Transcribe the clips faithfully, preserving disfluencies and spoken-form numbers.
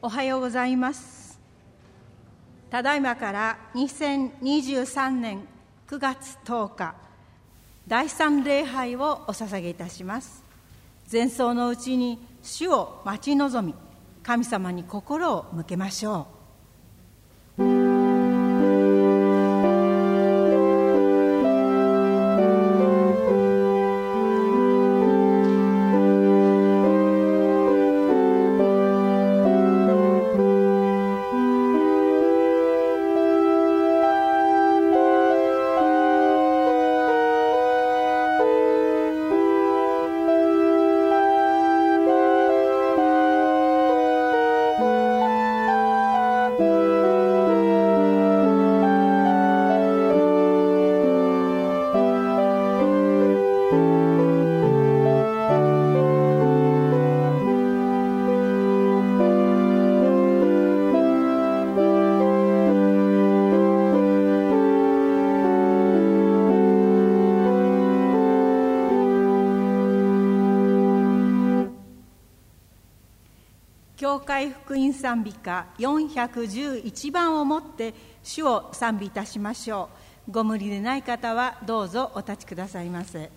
おはようございます。ただいまからにせんにじゅうさんねんくがつとおか、第三礼拝をお捧げいたします。前奏のうちに主を待ち望み、神様に心を向けましょう。教会福音賛美歌よんひゃくじゅういちばんをもって主を賛美いたしましょう。ご無理でない方はどうぞお立ちくださいませ。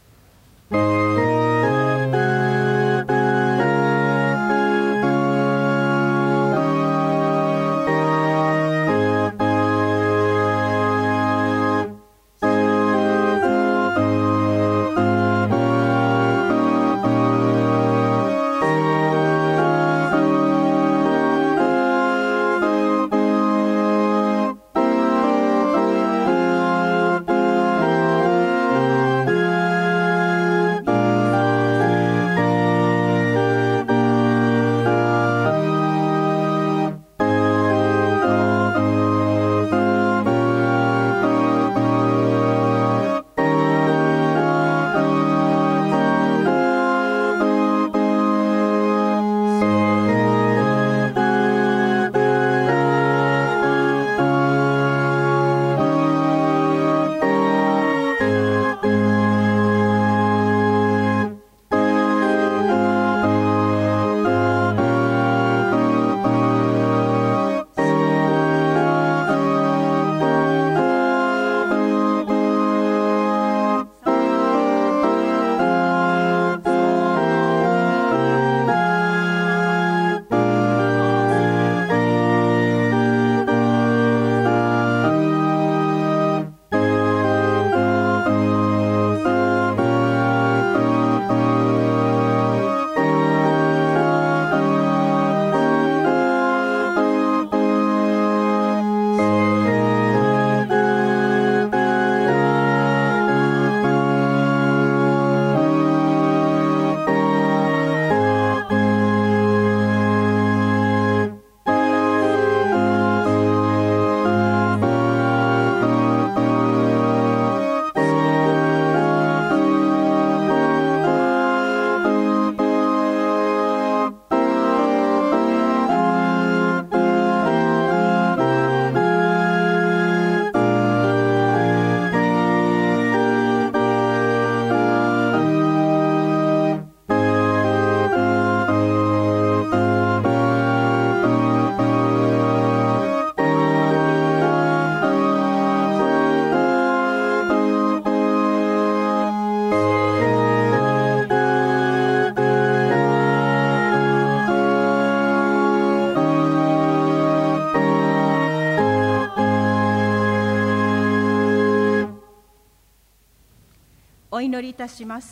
お祈りいたします。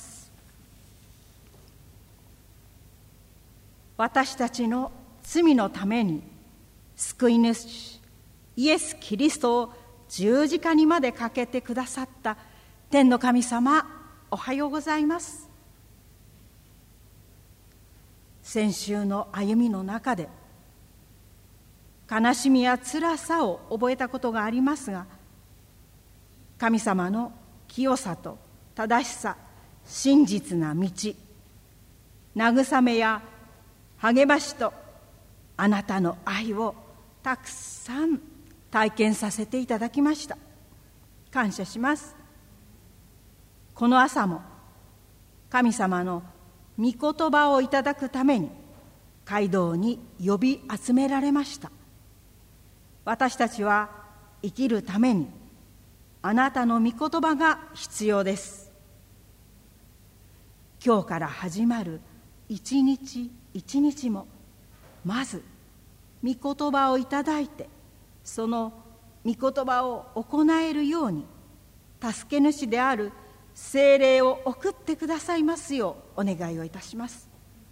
私たちの罪のために救い主イエス・キリストを十字架にまでかけてくださった天の神様、おはようございます。先週の歩みの中で悲しみや辛さを覚えたことがありますが、神様の清さと正しさ、真実な道、慰めや励ましとあなたの愛をたくさん体験させていただきました。感謝します。この朝も神様の御言葉をいただくために街道に呼び集められました。私たちは生きるためにあなたの御言葉が必要です。今日から始まる一日一日も、まず御言葉をいただいて、その御言葉を行えるように助け主である聖霊を送ってくださいますようお願いをいたします。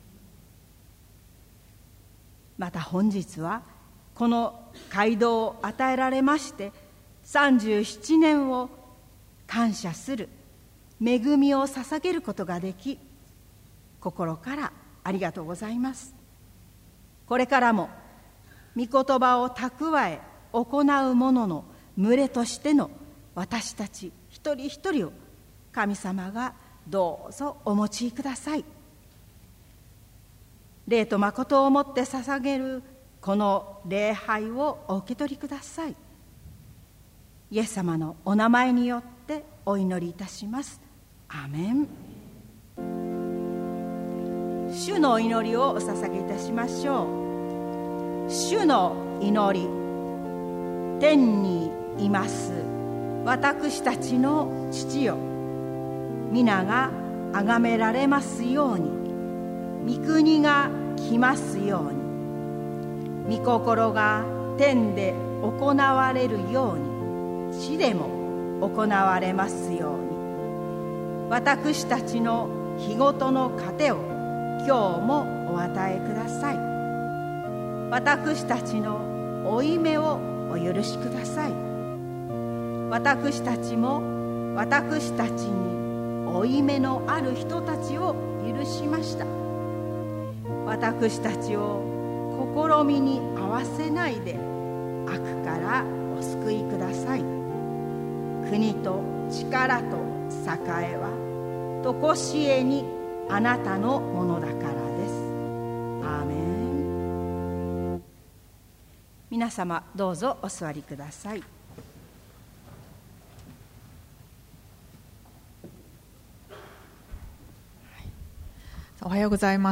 また本日はこの街道を与えられましてさんじゅうななねんを感謝する恵みを捧げることができ、心からありがとうございます。これからも御言葉を蓄え行う者の群れとしての私たち一人一人を神様がどうぞお持ちください。霊と誠をもって捧げるこの礼拝をお受け取りください。イエス様のお名前によってお祈りいたします。アーメン。主の祈りをお捧げいたしましょう。主の祈り。天にいます私たちの父よ、皆が崇められますように、御国が来ますように、御心が天で行われるように地でも行われますように、私たちの日ごとの糧を今日もお与えください。私たちの負い目をお許しください。私たちも私たちに負い目のある人たちを許しました。私たちを試みに合わせないで悪からお救いください。国と力と栄えはとこしえにあなたのものだからです。アーメン。皆様どうぞお座りください。 おはようございます。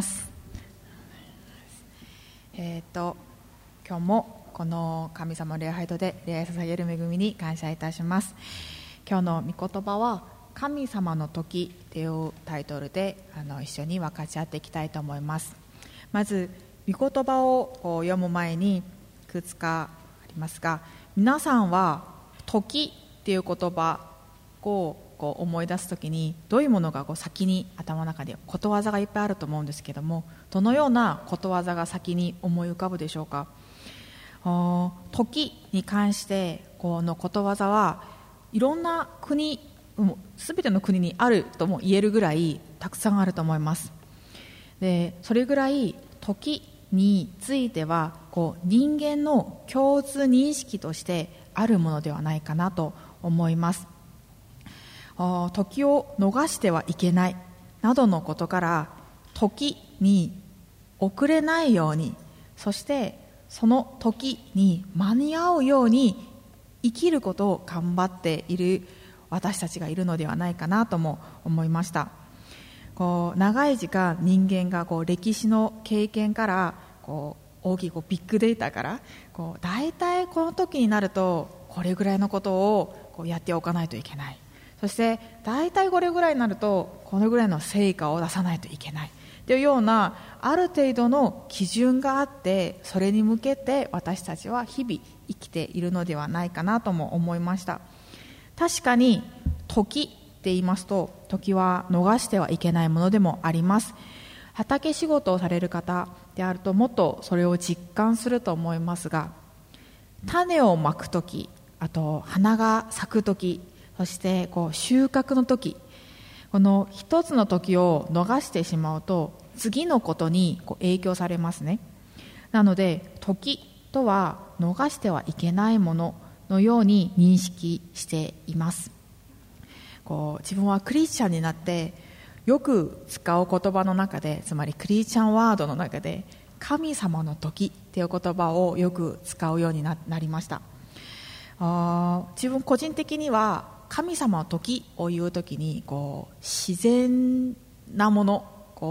えっと今日もこの神様礼拝堂で礼拝捧げる恵みに感謝いたします。今日の御言葉は神様の時というタイトルであの一緒に分かち合っていきたいと思います。まず御言葉をこう読む前にいくつかありますが、皆さんは時っていう言葉をこう思い出すときにどういうものがこう先に頭の中でことわざがいっぱいあると思うんですけども、どのようなことわざが先に思い浮かぶでしょうか。時に関してこのことわざはいろんな国、すべての国にあるとも言えるぐらいたくさんあると思います。でそれぐらい時についてはこう人間の共通認識としてあるものではないかなと思います。時を逃してはいけないなどのことから、時に遅れないように、そしてその時に間に合うように生きることを頑張っている私たちがいるのではないかなとも思いました。こう長い時間人間がこう歴史の経験からこう大きいこうビッグデータからこう大体この時になるとこれぐらいのことをこうやっておかないといけない、そして大体これぐらいになるとこのぐらいの成果を出さないといけないというようなある程度の基準があって、それに向けて私たちは日々生きているのではないかなとも思いました。確かに時って言いますと、時は逃してはいけないものでもあります。畑仕事をされる方であるともっとそれを実感すると思いますが、種をまく時、あと花が咲く時、そしてこう収穫の時、この一つの時を逃してしまうと次のことにこう影響されますね。なので時とは逃してはいけないもののように認識しています。こう自分はクリスチャンになってよく使う言葉の中で、つまりクリスチャンワードの中で神様の時っていう言葉をよく使うように な, なりました。あ自分個人的には神様の時を言うときにこう自然なもの、こう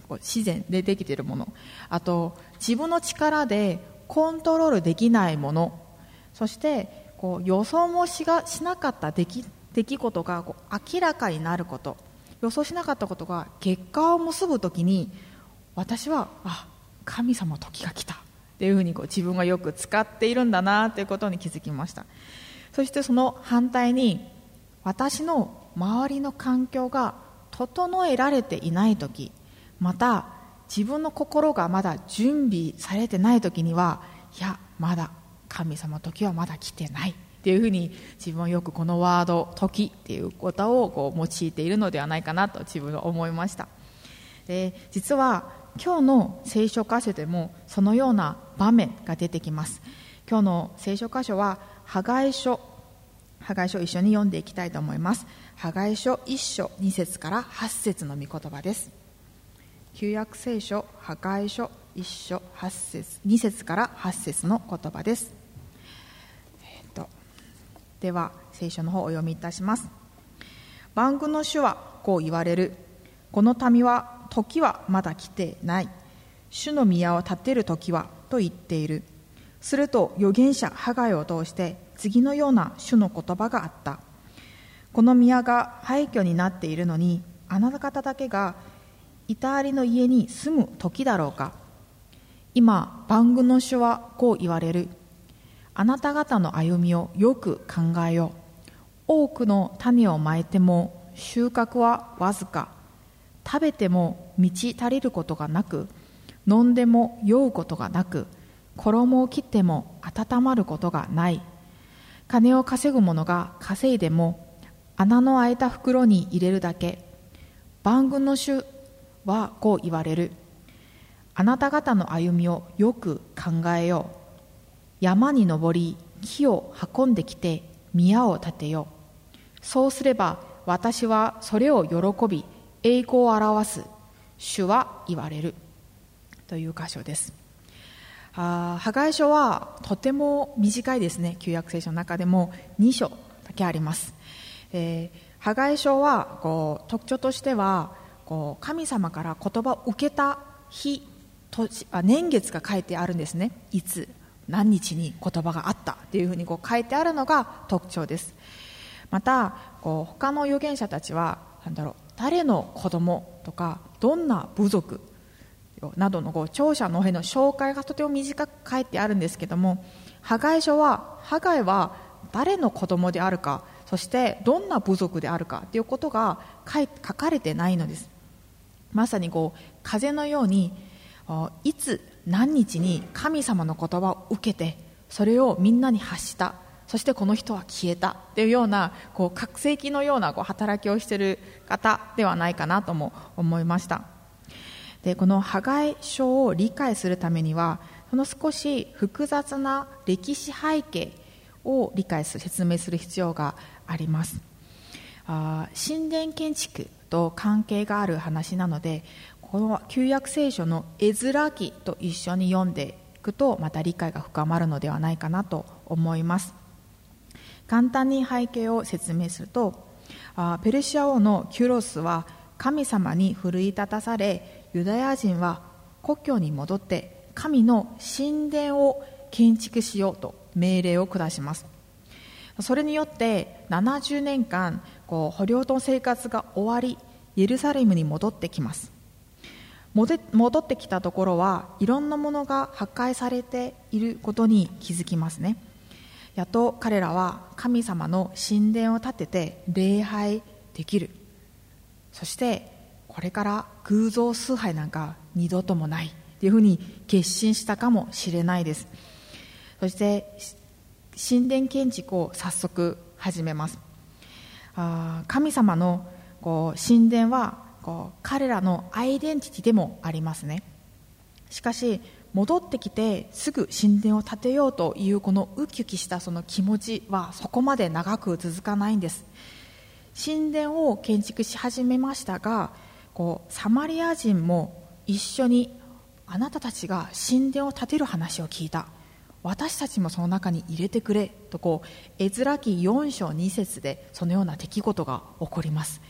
こう自然でできているもの、あと自分の力でコントロールできないもの、そしてこう予想もしがしなかった出来、出来事がこう明らかになること、予想しなかったことが結果を結ぶときに、私はあ神様の時が来たっていうふうにこう自分がよく使っているんだなということに気づきました。そしてその反対に、私の周りの環境が整えられていないとき、また自分の心がまだ準備されてないときには、いやまだ神様の時はまだ来てないっていうふうに、自分はよくこのワード時っていうことをこう用いているのではないかなと自分は思いました。で、実は今日の聖書箇所でもそのような場面が出てきます。今日の聖書箇所はハガイ書、ハガイ書を一緒に読んでいきたいと思います。ハガイ書いっ章に節からはち節の御言葉です。旧約聖書ハガイ書いっ章はち節、に節からはち節の言葉です。えー、とでは聖書の方をお読みいたします。万軍の主はこう言われる。この民は時はまだ来てない。主の宮を建てる時はと言っている。すると預言者ハガイを通して次のような主の言葉があった。この宮が廃墟になっているのに、あなた方だけが板ありの家に住む時だろうか。今万軍の主はこう言われる。あなた方の歩みをよく考えよう。多くの種をまいても収穫はわずか。食べても満ち足りることがなく、飲んでも酔うことがなく、衣を切っても温まることがない。金を稼ぐ者が稼いでも穴の開いた袋に入れるだけ。万軍の主はこう言われる。あなた方の歩みをよく考えよう。山に登り木を運んできて宮を建てよう。そうすれば私はそれを喜び栄光を表す。主は言われる。という箇所です。あハガイ書はとても短いですね。旧約聖書の中でもに章だけあります。えー、ハガイ書はこう特徴としては、こう神様から言葉を受けた日、年あ年月が書いてあるんですね。いつ何日に言葉があったっていうふうにこう書いてあるのが特徴です。またこう他の預言者たちはなんだろう、誰の子供とかどんな部族などのこう長者の辺の紹介がとても短く書いてあるんですけども、ハガイ書はハガイは誰の子供であるか、そしてどんな部族であるかということが 書, い書かれてないのです。まさにこう風のように、いつ何日に神様の言葉を受けてそれをみんなに発した、そしてこの人は消えたというようなこう覚醒器のようなこう働きをしている方ではないかなとも思いました。でこのハガイ書を理解するためには、その少し複雑な歴史背景を理解する説明する必要があります。あ神殿建築と関係がある話なので、この旧約聖書のエズラ記と一緒に読んでいくとまた理解が深まるのではないかなと思います。簡単に背景を説明すると、あペルシア王のキュロスは神様に奮い立たされ、ユダヤ人は故郷に戻って神の神殿を建築しようと命令を下します。それによってななじゅうねんかんこう捕虜の生活が終わり、エルサレムに戻ってきます。戻ってきたところはいろんなものが破壊されていることに気づきますね。やっと彼らは神様の神殿を建てて礼拝できる。そしてこれから偶像崇拝なんか二度ともないというふうに決心したかもしれないです。そして神殿建築を早速始めます。あ神様のこう神殿はこう彼らのアイデンティティでもありますね。しかし戻ってきてすぐ神殿を建てようというこのウキウキしたその気持ちはそこまで長く続かないんです。神殿を建築し始めましたが、こうサマリア人も一緒にあなたたちが神殿を建てる話を聞いた、私たちもその中に入れてくれとこうエズラ記よん章に節でそのような出来事が起こります。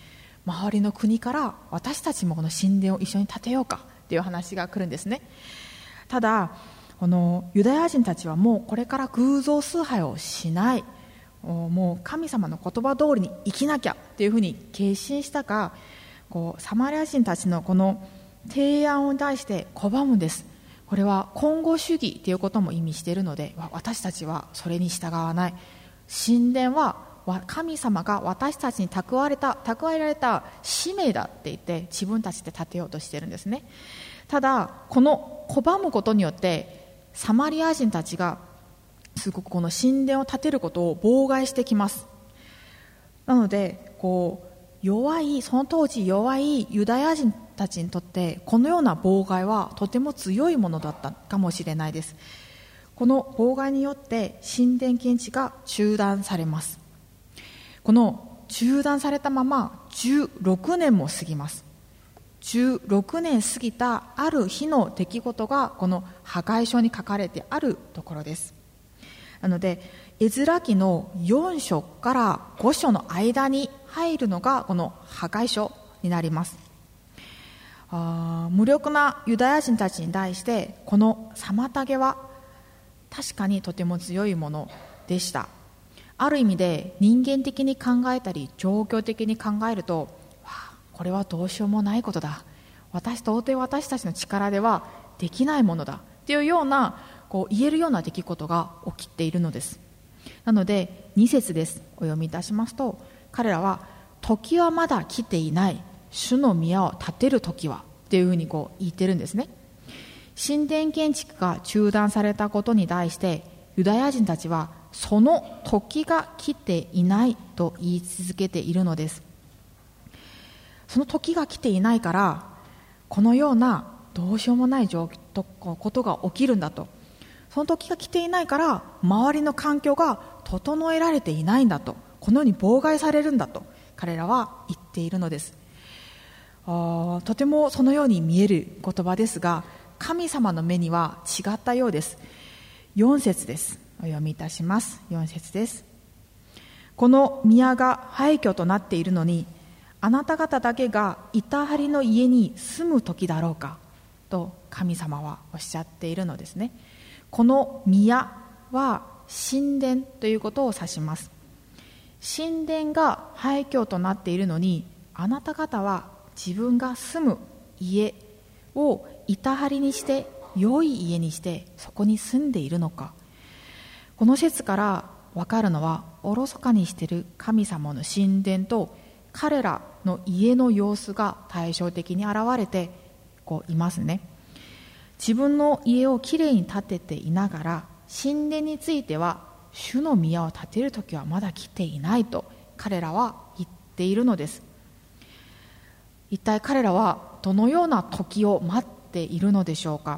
周りの国から私たちもこの神殿を一緒に建てようかっていう話が来るんですね。ただこのユダヤ人たちはもうこれから偶像崇拝をしない、もう神様の言葉通りに生きなきゃっていうふうに決心したか、こうサマリア人たちのこの提案に対して拒むんです。これは今後主義ということも意味しているので、私たちはそれに従わない、神殿は神様が私たちに蓄えられた、蓄えられた使命だって言って自分たちで建てようとしているんですね。ただこの拒むことによってサマリア人たちがすごくこの神殿を建てることを妨害してきます。なのでこう弱い、その当時弱いユダヤ人たちにとってこのような妨害はとても強いものだったかもしれないです。この妨害によって神殿建築が中断されます。この中断されたままじゅうろくねんも過ぎます。じゅうろくねん過ぎたある日の出来事がこの破壊書に書かれてあるところです。なのでエズラ記のよん章からご章の間に入るのがこの破壊書になります。あ無力なユダヤ人たちに対してこの妨げは確かにとても強いものでした。ある意味で人間的に考えたり状況的に考えると、わあこれはどうしようもないことだ、私到底私たちの力ではできないものだっていうようなこう言えるような出来事が起きているのです。なのでに節です。お読みいたしますと、彼らは時はまだ来ていない、主の宮を建てる時はっていうふうにこう言ってるんですね。神殿建築が中断されたことに対してユダヤ人たちはその時が来ていないと言い続けているのです。その時が来ていないからこのようなどうしようもない状況ことが起きるんだと、その時が来ていないから周りの環境が整えられていないんだと、このように妨害されるんだと彼らは言っているのです。あとてもそのように見える言葉ですが、神様の目には違ったようです。よん節です。お読みいたします。よん節です。この宮が廃墟となっているのに、あなた方だけが板張りの家に住む時だろうかと神様はおっしゃっているのですね。この宮は神殿ということを指します。神殿が廃墟となっているのに、あなた方は自分が住む家を板張りにして良い家にしてそこに住んでいるのか。この説から分かるのは、おろそかにしている神様の神殿と彼らの家の様子が対照的に現れてこういますね。自分の家をきれいに建てていながら、神殿については主の宮を建てるときはまだ来ていないと彼らは言っているのです。一体彼らはどのような時を待っているのでしょうか。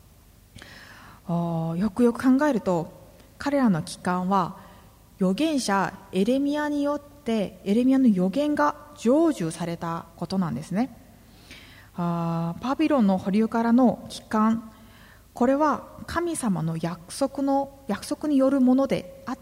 あよくよく考えると、彼らの期間は預言者エレミヤによってエレミヤの預言が成就されたことなんですね。あバビロンの保留からの帰還、これは神様の約束の約束によるものであって、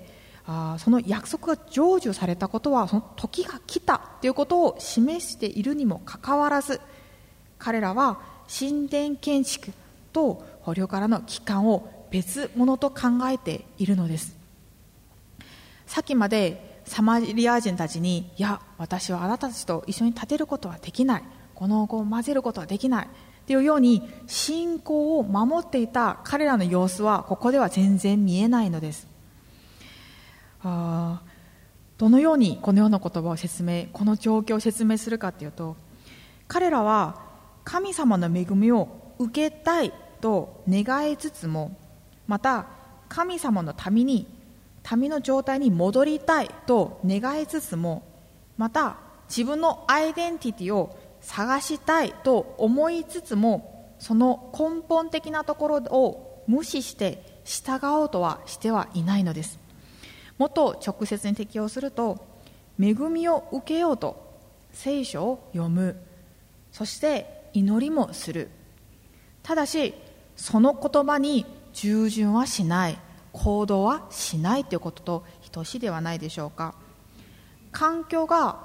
あその約束が成就されたことはその時が来たということを示しているにもかかわらず、彼らは神殿建築と捕虜からの帰還を別物と考えているのです。さっきまでサマリア人たちに、いや私はあなたたちと一緒に立てることはできない、この子を混ぜることはできないというように信仰を守っていた彼らの様子はここでは全然見えないのです。あどのようにこのような言葉を説明この状況を説明するかというと、彼らは神様の恵みを受けたいと願いつつも、また神様の民に民の状態に戻りたいと願いつつも、また自分のアイデンティティを探したいと思いつつも、その根本的なところを無視して従おうとはしてはいないのです。もっと直接に適用すると、恵みを受けようと聖書を読む、そして祈りもする。ただしその言葉に従順はしない、行動はしないということと等しいではないでしょうか。環境が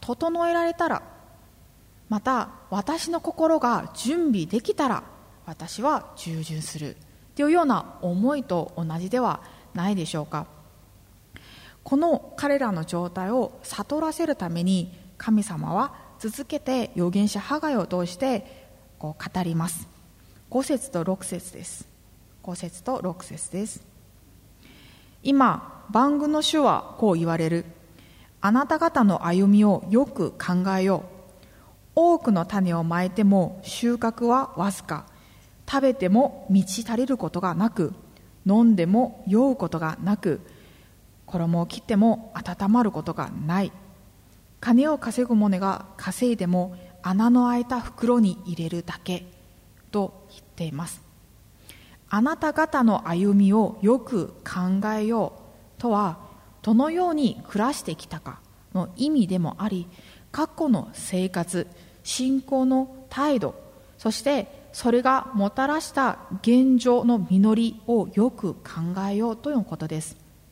整えられたら、また私の心が準備できたら私は従順するというような思いと同じではないでしょうか。この彼らの状態を悟らせるために神様は続けて預言者ハガイを通してこう語ります。ご節とろく節です。ご節とろく節です。今万軍の主はこう言われる。あなた方の歩みをよく考えよう。多くの種をまいても収穫はわずか。食べても満ち足りることがなく、飲んでも酔うことがなく、衣を切っても温まることがない。金を稼ぐ者が稼いでも穴の開いた袋に入れるだけと言っています。あなた方の歩みをよく考えようとは、どのように暮らしてきたかの意味でもあり、過去の生活、信仰の態度、そしてそれがもたらした現状の実りをよく考えようということです。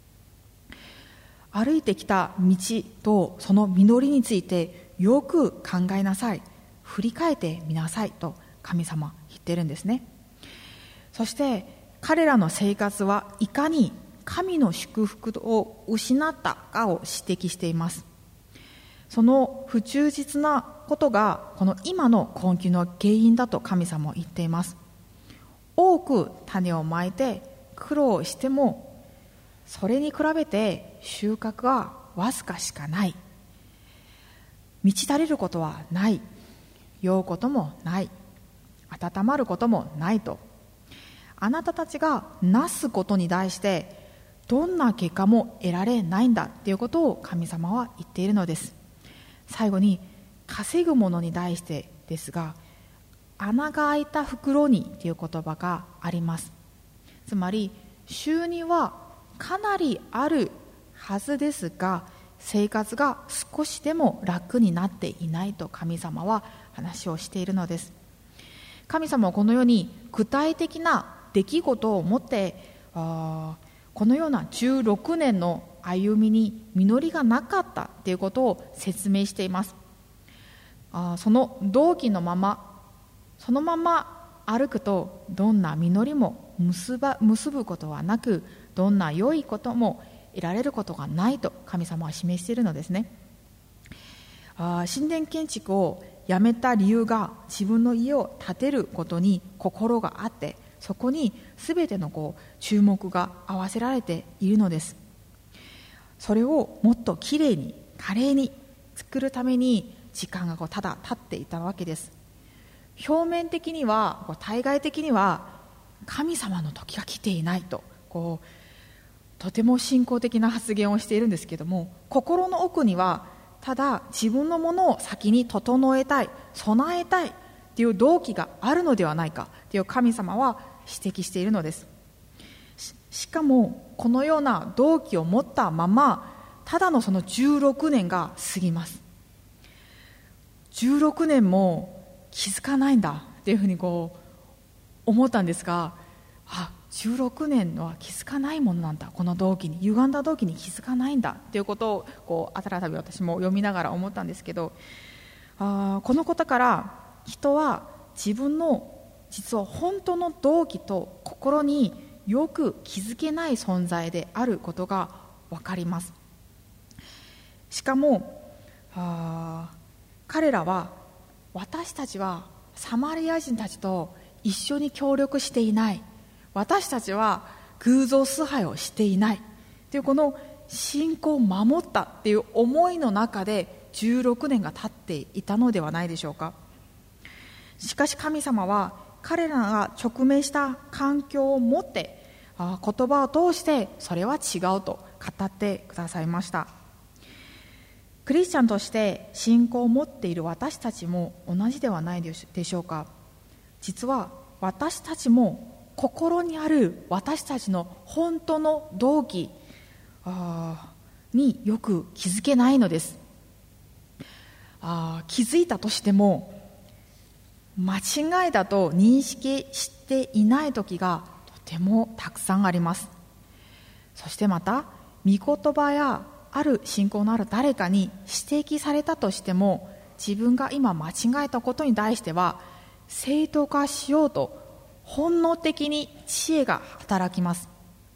歩いてきた道とその実りについてよく考えなさい、振り返ってみなさいと神様言ってるんですね。そして彼らの生活はいかに神の祝福を失ったかを指摘しています。その不忠実なことがこの今の困窮の原因だと神様は言っています。多く種をまいて苦労しても、それに比べて収穫はわずかしかない。満ち足りることはない。酔うこともない。温まることもないと。あなたたちがなすことに対してどんな結果も得られないんだということを神様は言っているのです。最後に、稼ぐものに対してですが、穴が開いた袋にという言葉があります。つまり収入はかなりあるはずですが、生活が少しでも楽になっていないと神様は話をしているのです。神様はこのように具体的な出来事をもって、あこのようなじゅうろくねんの歩みに実りがなかったということを説明しています。あその動機のままそのまま歩くと、どんな実りも結ば結ぶことはなく、どんな良いことも得られることがないと神様は示しているのですね。あ神殿建築をやめた理由が、自分の家を建てることに心があって、そこに全てのこう注目が合わせられているのです。それをもっときれいに華麗に作るために時間がこうただ経っていたわけです。表面的にはこう対外的には神様の時が来ていないとこうとても信仰的な発言をしているんですけども、心の奥にはただ自分のものを先に整えたい、備えたいという動機があるのではないかという神様は指摘しているのです。 し, しかもこのような動機を持ったまま、ただのそのじゅうろくねんが過ぎます。じゅうろくねんも気づかないんだっていうふうにこう思ったんですが、あじゅうろくねんは気づかないものなんだ、この動機に、歪んだ動機に気づかないんだということをこう改めて私も読みながら思ったんですけど、あこのことから人は自分の実は本当の動機と心によく気づけない存在であることが分かります。しかもあ彼らは、私たちはサマリア人たちと一緒に協力していない、私たちは偶像崇拝をしていないというこの信仰を守ったっていう思いの中でじゅうろくねんが経っていたのではないでしょうか。しかし神様は彼らが直面した環境をもって、あ言葉を通してそれは違うと語ってくださいました。クリスチャンとして信仰を持っている私たちも同じではないでしょうか。実は私たちも心にある私たちの本当の動機あによく気づけないのです。あ気づいたとしても間違いだと認識していない時がとてもたくさんあります。そしてまた御言葉やある信仰のある誰かに指摘されたとしても、自分が今間違えたことに対しては正当化しようと本能的に知恵が働きます。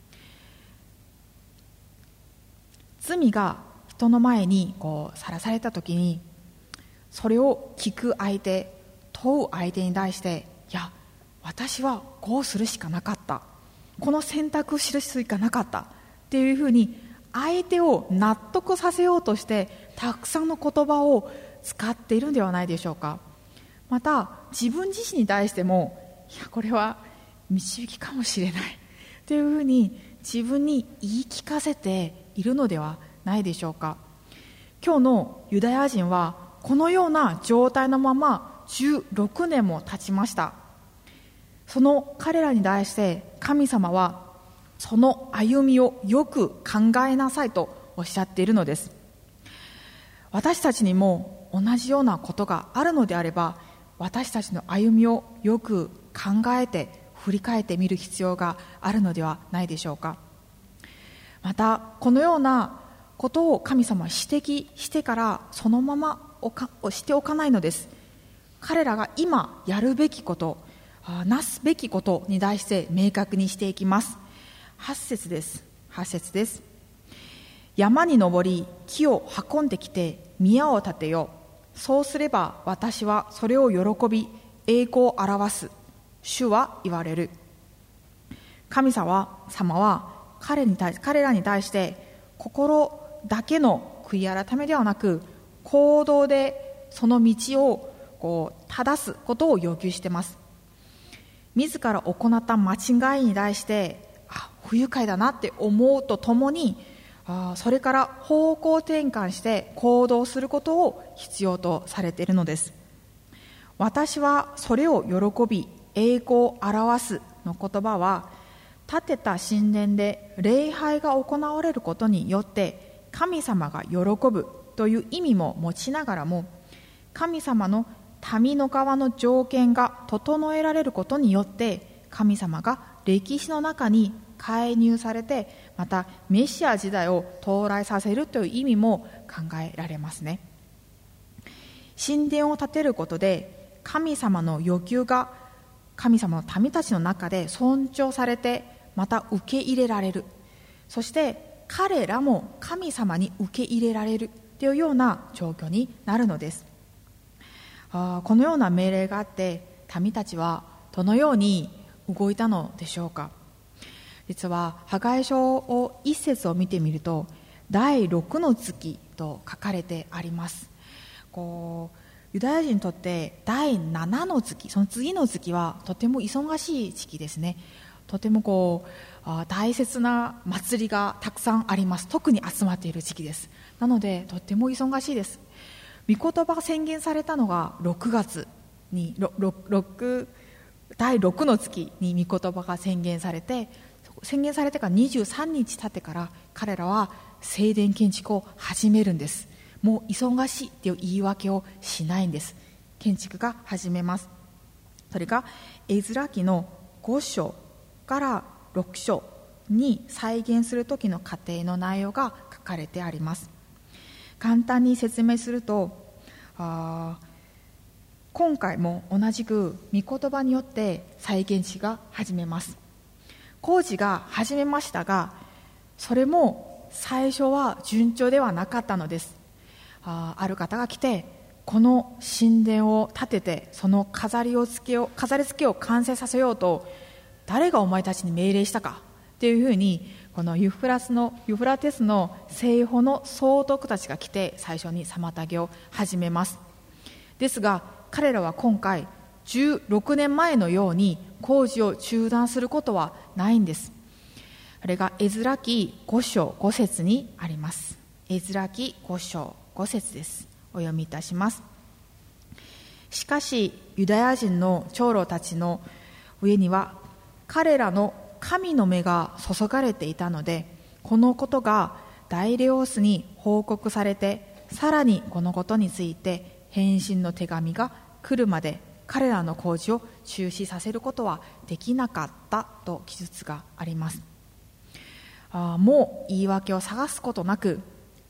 罪が人の前にこうさらされたときに、それを聞く相手、問う相手に対して、いや私はこうするしかなかった、この選択をするしかなかったっていうふうに相手を納得させようとしてたくさんの言葉を使っているんではないでしょうか。また自分自身に対しても、いやこれは導きかもしれないというふうに自分に言い聞かせているのではないでしょうか。今日のユダヤ人はこのような状態のままじゅうろくねんも経ちました。その彼らに対して神様はその歩みをよく考えなさいとおっしゃっているのです。私たちにも同じようなことがあるのであれば、私たちの歩みをよく考えて振り返ってみる必要があるのではないでしょうか。またこのようなことを神様は指摘してからそのままおかしておかないのです。彼らが今やるべきこと、なすべきことに対して明確にしていきます。はち節です。はち節です。山に登り木を運んできて宮を建てよう。そうすれば私はそれを喜び栄光を表す。主は言われる。神様は彼に対彼らに対して心だけの悔い改めではなく、行動でその道をこう正すことを要求しています。自ら行った間違いに対してあ不愉快だなって思うとともに、あそれから方向転換して行動することを必要とされているのです。私はそれを喜び栄光を表すの言葉は、建てた神殿で礼拝が行われることによって神様が喜ぶという意味も持ちながらも、神様の民の側の条件が整えられることによって神様が歴史の中に介入されて、またメシア時代を到来させるという意味も考えられますね。神殿を建てることで神様の要求が神様の民たちの中で尊重されて、また受け入れられる。そして彼らも神様に受け入れられるというような状況になるのです。あこのような命令があって民たちはどのように動いたのでしょうか。実はハガイ書を一節を見てみると、第六の月と書かれてあります。こうユダヤ人にとって第七の月、その次の月はとても忙しい時期ですね。とてもこう大切な祭りがたくさんあります。特に集まっている時期です。なのでとても忙しいです。御言葉が宣言されたのがろくがつにだいろくの月に御言葉が宣言されて、宣言されてからにじゅうさんにち経ってから彼らは聖殿建築を始めるんです。もう忙しいという言い訳をしないんです。建築が始めます。それがエズラ記のご章からろく章に再現する時の過程の内容が書かれてあります。簡単に説明すると、あ今回も同じく御言葉によって再建地が始めます。工事が始めましたが、それも最初は順調ではなかったのです。あ, ある方が来て、この神殿を建ててその飾りを付けを飾り付けを完成させようと誰がお前たちに命令したかというふうに、このユフラスのユフラテスの西方の総督たちが来て最初に妨げを始めます。ですが彼らは今回じゅうろくねんまえのように工事を中断することはないんです。あれがエズラ記ご章ご節にあります。エズラ記ご章ご節です。お読みいたします。しかしユダヤ人の長老たちの上には彼らの神の目が注がれていたので、このことがダイレオスに報告されて、さらにこのことについて返信の手紙が来るまで彼らの工事を中止させることはできなかったと記述があります。あもう言い訳を探すことなく、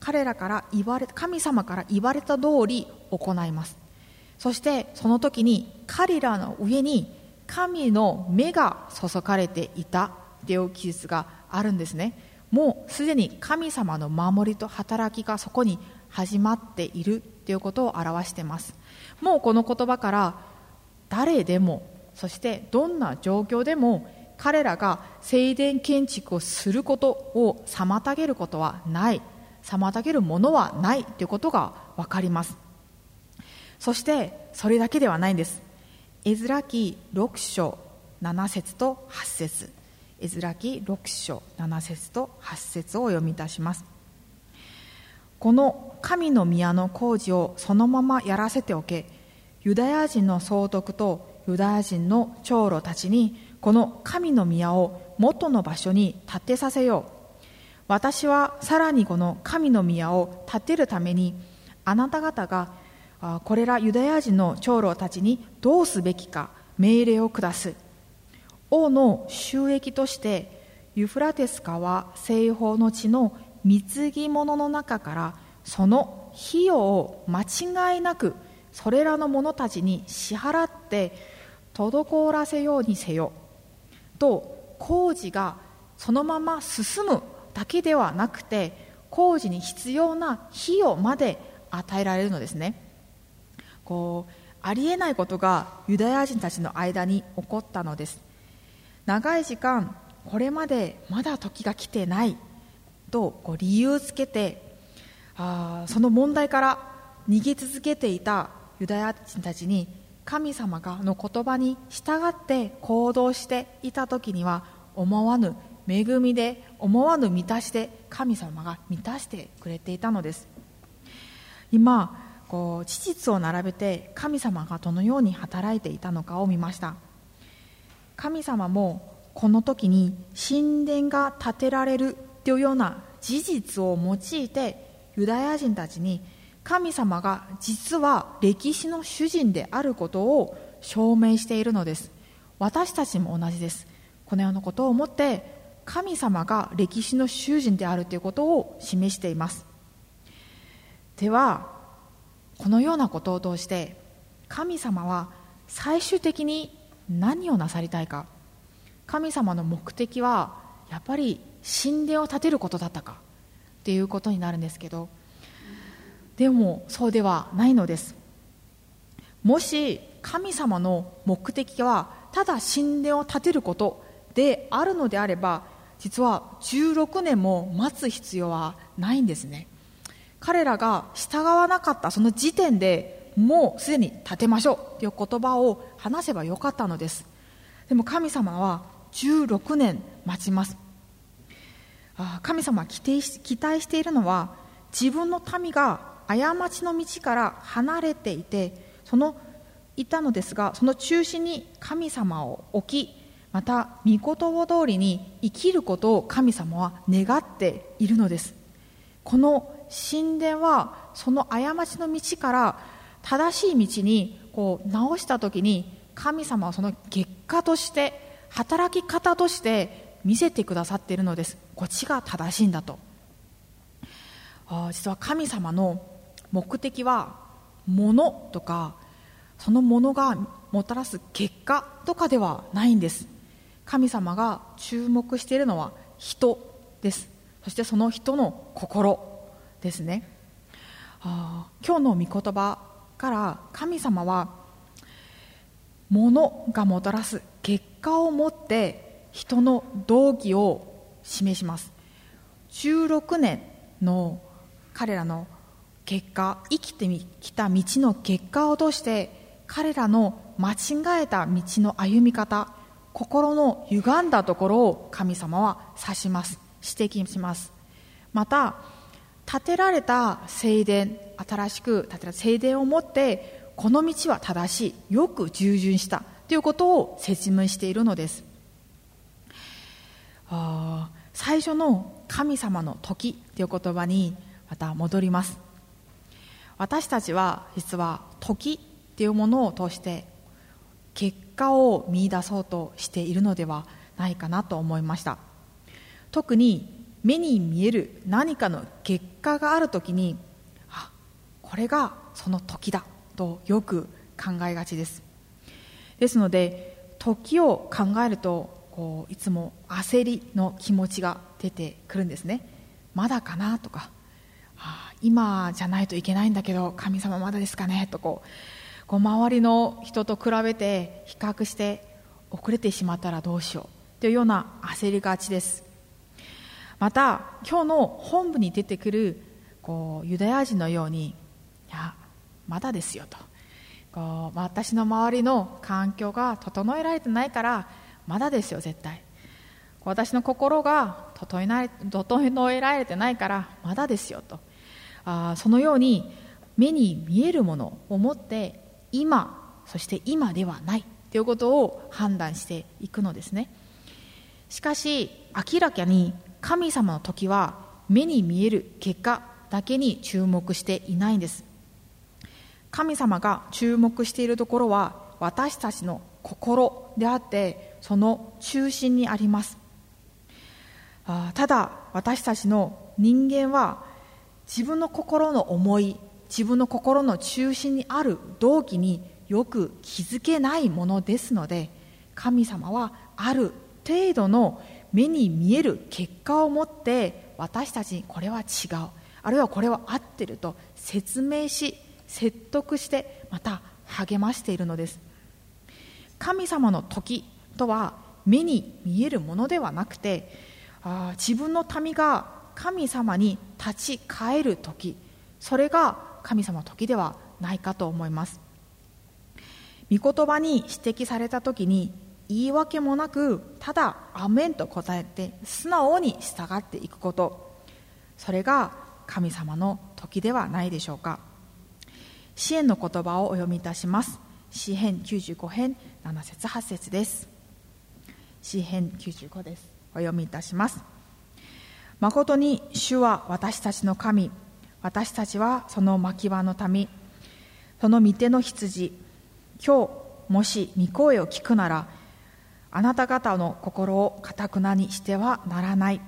彼らから言われ神様から言われた通り行います。そしてその時に彼らの上に神の目が注がれていたという記述があるんですね。もうすでに神様の守りと働きがそこに始まっているということを表しています。もうこの言葉から誰でも、そしてどんな状況でも彼らが聖殿建築をすることを妨げることはない、妨げるものはないということが分かります。そしてそれだけではないんです。エズラ記ろく章なな節とはち節、エズラ記ろく章なな節とはち節をお読みいたします。この神の宮の工事をそのままやらせておけ、ユダヤ人の総督とユダヤ人の長老たちにこの神の宮を元の場所に建てさせよう。私はさらにこの神の宮を建てるためにあなた方がこれらユダヤ人の長老たちにどうすべきか命令を下す。王の収益としてユフラテス川西方の地の貢ぎ物の中からその費用を間違いなくそれらの者たちに支払って滞らせようにせよと、工事がそのまま進むだけではなくて工事に必要な費用まで与えられるのですね。こうありえないことがユダヤ人たちの間に起こったのです。長い時間これまでまだ時が来てないとこう理由つけて、あその問題から逃げ続けていたユダヤ人たちに神様がの言葉に従って行動していた時には思わぬ恵みで思わぬ満たしで神様が満たしてくれていたのです。今こう事実を並べて神様がどのように働いていたのかを見ました。神様もこの時に神殿が建てられるというような事実を用いてユダヤ人たちに神様が実は歴史の主人であることを証明しているのです。私たちも同じです。このようなことをもって神様が歴史の主人であるということを示しています。ではこのようなことを通して神様は最終的に何をなさりたいか、神様の目的はやっぱり神殿を建てることだったかということになるんですけど、でもそうではないのです。もし神様の目的はただ神殿を建てることであるのであれば、実はじゅうろくねんも待つ必要はないんですね。彼らが従わなかったその時点でもうすでに建てましょうという言葉を話せばよかったのです。でも神様はじゅうろくねん待ちます。神様が期待し、期待しているのは自分の民が過ちの道から離れていてそのいたのですが、その中心に神様を置き、また御言葉通りに生きることを神様は願っているのです。この神殿はその過ちの道から正しい道にこう直したときに、神様はその結果として働き方として見せてくださっているのです。こっちが正しいんだと。あ実は神様の目的は物とかその物がもたらす結果とかではないんです。神様が注目しているのは人です。そしてその人の心ですね。あ今日の御言葉から神様は物がもたらす結果をもって人の道義を示します。じゅうろくねんの彼らの結果、生きてきた道の結果を通して彼らの間違えた道の歩み方、心の歪んだところを神様は指します、指摘します。また建てられた聖殿、新しく建てられた聖殿をもってこの道は正しい、よく従順したということを説明しているのです。あ最初の神様の時という言葉にまた戻ります。私たちは実は時というものを通して結果を見出そうとしているのではないかなと思いました。特に目に見える何かの結果があるときに、あ、これがその時だとよく考えがちです。ですので時を考えるとこういつも焦りの気持ちが出てくるんですね。まだかなとか、あ、今じゃないといけないんだけど神様まだですかねとこう、こう周りの人と比べて比較して遅れてしまったらどうしようというような焦りがちです。また今日の本文に出てくるこうユダヤ人のように、いやまだですよと、こう私の周りの環境が整えられてないからまだですよ、絶対私の心が整えられ、整えられてないからまだですよと、あそのように目に見えるものを持って今、そして今ではないということを判断していくのですね。しかし明らかに神様の時は目に見える結果だけに注目していないんです。神様が注目しているところは私たちの心であって、その中心にあります。あただ私たちの人間は自分の心の思い、自分の心の中心にある動機によく気づけないものですので、神様はある程度の目に見える結果を持って私たちにこれは違う、あるいはこれは合ってると説明し、説得してまた励ましているのです。神様の時とは目に見えるものではなくて、あ自分の民が神様に立ち返る時、それが神様の時ではないかと思います。御言葉に指摘された時に言い訳もなく、ただアメンと答えて素直に従っていくこと、それが神様の時ではないでしょうか。詩篇の言葉をお読みいたします。詩篇きゅうじゅうご編なな節はち節です。詩篇きゅうじゅうごです。お読みいたします。誠に主は私たちの神、私たちはその牧場の民、その御手の羊。今日もし御声を聞くなら、あなた方の心を堅くなにしてはならない。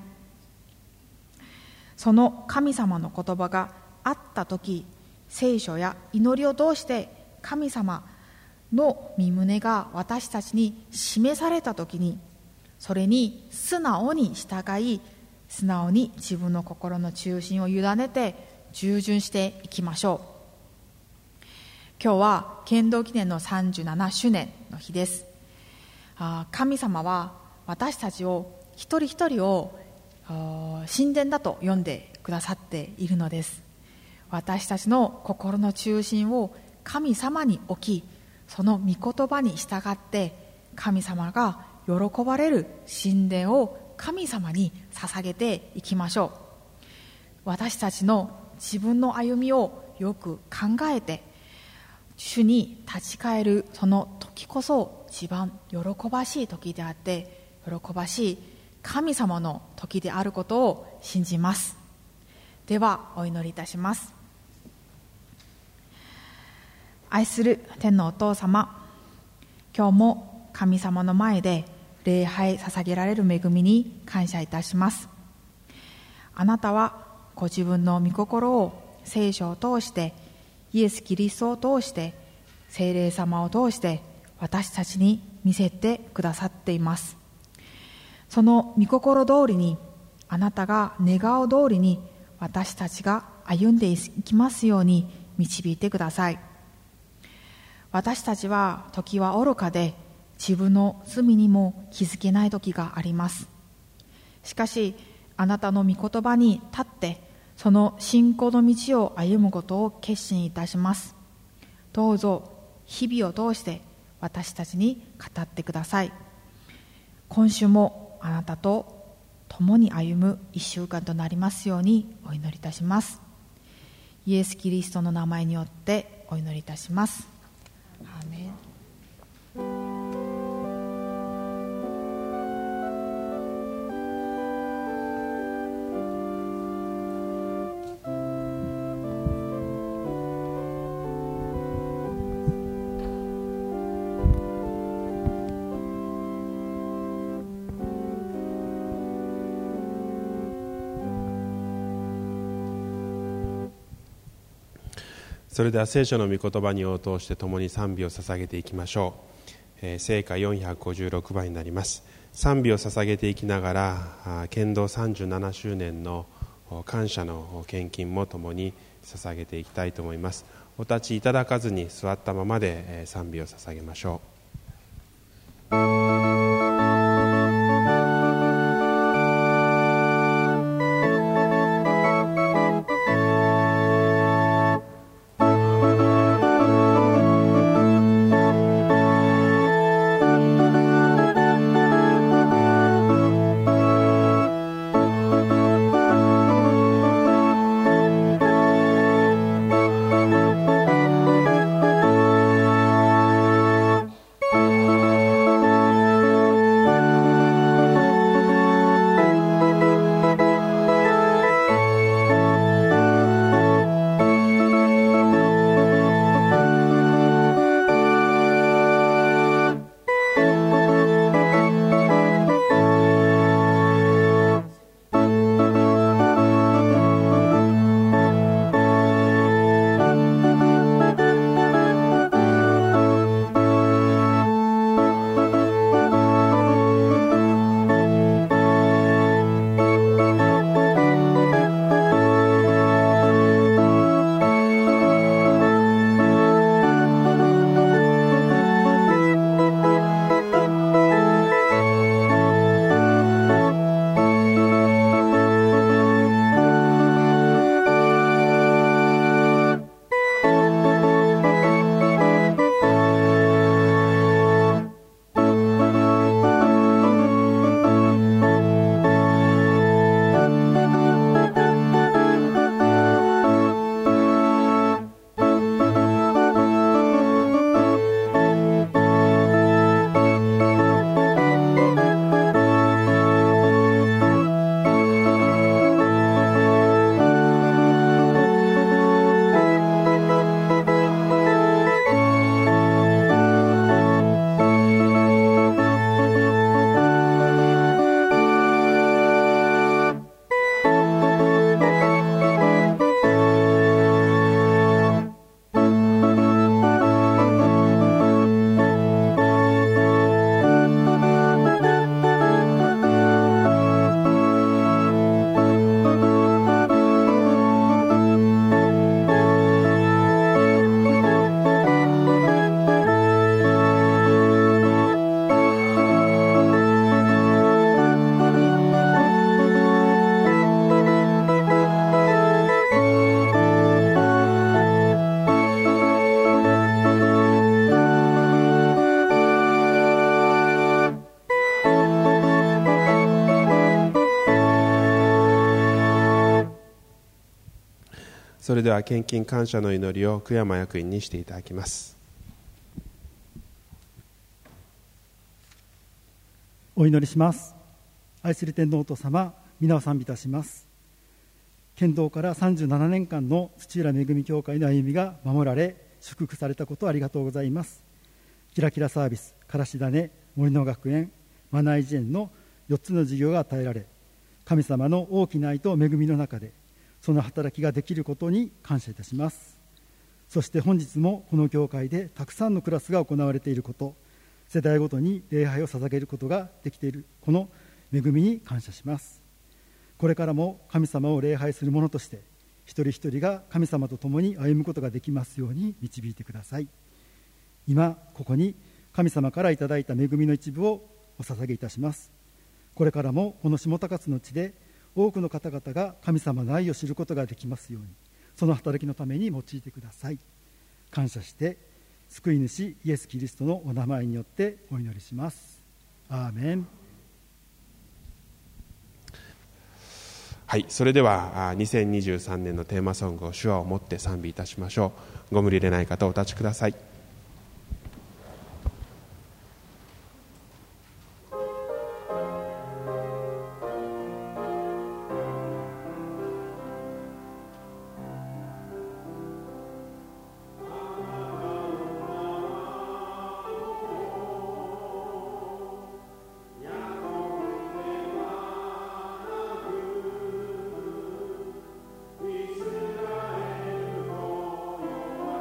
その神様の言葉があったとき、聖書や祈りを通して神様の御胸が私たちに示されたときに、それに素直に従い、素直に自分の心の中心を委ねて従順していきましょう。今日は献堂記念のさんじゅうななしゅねんの日です。神様は私たちを一人一人を神殿だと呼んでくださっているのです。私たちの心の中心を神様に置き、その御言葉に従って神様が喜ばれる神殿を神様に捧げていきましょう。私たちの自分の歩みをよく考えて主に立ち返るその時こそ一番喜ばしい時であって、喜ばしい神様の時であることを信じます。ではお祈りいたします。愛する天のお父様、今日も神様の前で礼拝捧げられる恵みに感謝いたします。あなたはご自分の御心を聖書を通して、イエス・キリストを通して、聖霊様を通して私たちに見せてくださっています。その御心通りに、あなたが願う通りに私たちが歩んでいきますように導いてください。私たちは時は愚かで自分の罪にも気づけない時があります。しかしあなたの御言葉に立ってその信仰の道を歩むことを決心いたします。どうぞ日々を通して私たちに語ってください。今週もあなたと共に歩む一週間となりますようにお祈りいたします。イエス・キリストの名前によってお祈りいたします。アーメン。 それでは聖書の御言葉に応答して共に賛美を捧げていきましょう。えー、聖歌よんひゃくごじゅうろくばんになります。賛美を捧げていきながら献堂さんじゅうななしゅうねんの感謝の献金も共に捧げていきたいと思います。お立ちいただかずに座ったままで賛美を捧げましょう。それでは献金感謝の祈りを久山役員にしていただきます。 お祈りします。愛する天皇お父様、皆を賛美いたします。剣道からさんじゅうななねんかんの土浦恵み教会の歩みが守られ祝福されたことをありがとうございます。キラキラサービス、からし種、森の学園、マナイジ園のよっつの事業が与えられ、神様の大きな愛と恵みの中でその働きができることに感謝いたします。そして本日もこの教会でたくさんのクラスが行われていること、世代ごとに礼拝を捧げることができているこの恵みに感謝します。これからも神様を礼拝する者として一人一人が神様と共に歩むことができますように導いてください。今ここに神様からいただいた恵みの一部をお捧げいたします。これからもこの下高津の地で多くの方々が神様の愛を知ることができますように、その働きのために用いてください。感謝して救い主イエス・キリストのお名前によってお祈りします。アーメン。 はい、それではにせんにじゅうさんねんのテーマソングを手話を持って賛美いたしましょう。ご無理でない方お立ちください。 We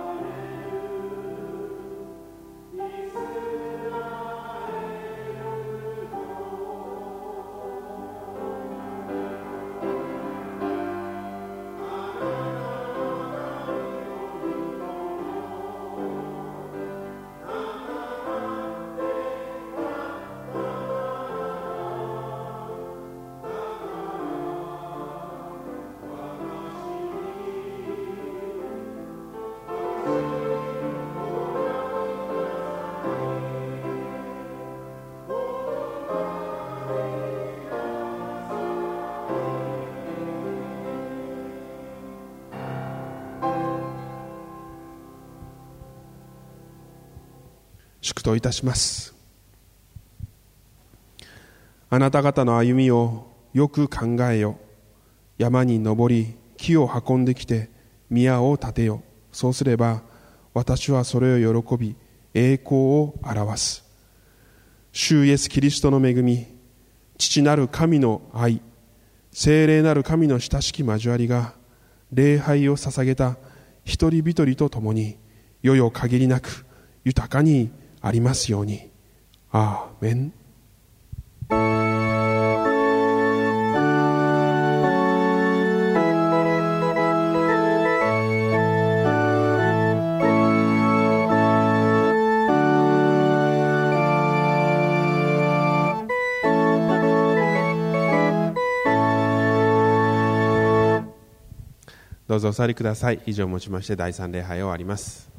祝祷いたします。あなた方の歩みをよく考えよ。山に登り木を運んできて宮を建てよ。そうすれば私はそれを喜び栄光を表す。主イエスキリストの恵み、父なる神の愛、聖霊なる神の親しき交わりが礼拝を捧げた一人一人と共に世々限りなく豊かにありますように。アーメン。どうぞお座りください。以上をもちましてだいさん礼拝を終わります。